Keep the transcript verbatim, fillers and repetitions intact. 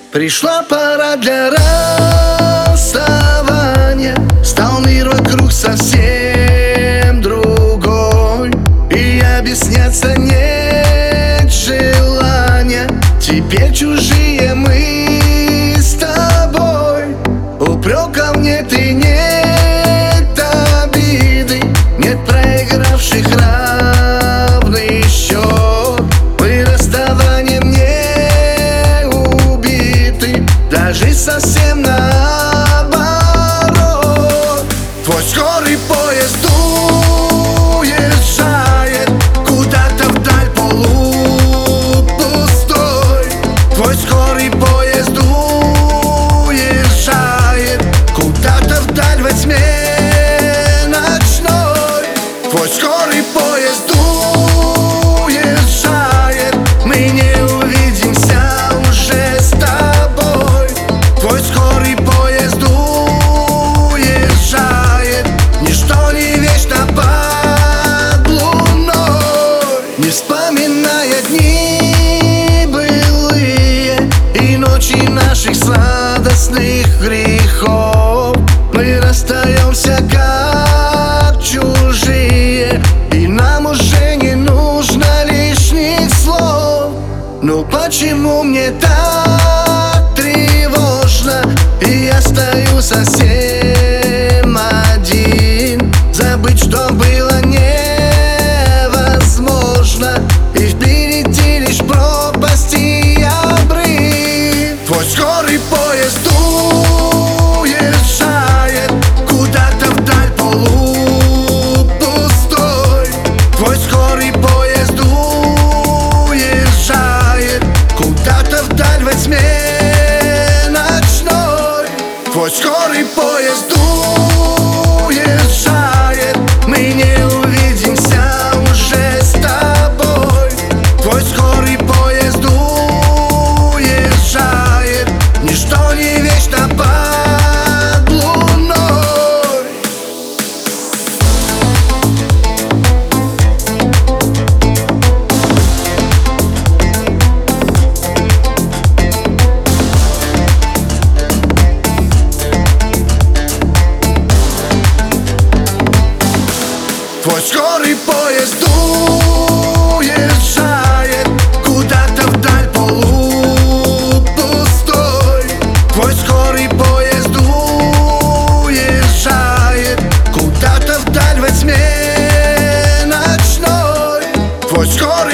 Пришла пора для расставания. Стал мир вокруг совсем другой, и объясняться нет желания. Теперь чужие мы с тобой. Упреков нет и нет обиды, нет проигравших равный счет. Мы расставанием не убиты, даже совсем наоборот. Твой скорый поезд уезжает куда-то вдаль полупустой. Твой скорый поезд уезжает куда-то вдаль во тьме ночной. Твой скорый поезд уезжает, мы не увидимся уже с тобой. Твой скорый поезд уезжает, ничто не вечно под луной. Не вспоминая дни былые и ночи наших сладостных грехов, мы расстаемся как чужие, и нам уже не нужно лишних слов. Но почему мне так тревожно, и я стою совсем один? Забыть, что было невозможно, и впереди лишь пропасть и обрыв. Твой скорый поезд уезжает куда-то вдаль полупустой. Твой скорый поезд уезжает куда-то вдаль во тьме ночной. Твой скорый поезд уезжает, мы не увидимся уже с тобой. Твой скорый поезд уезжает, ничто не вечно под луной. Твой скорый поезд уезжает куда-то вдаль полупустой. Твой скорый поезд уезжает куда-то вдаль во тьме ночной. Твой скорый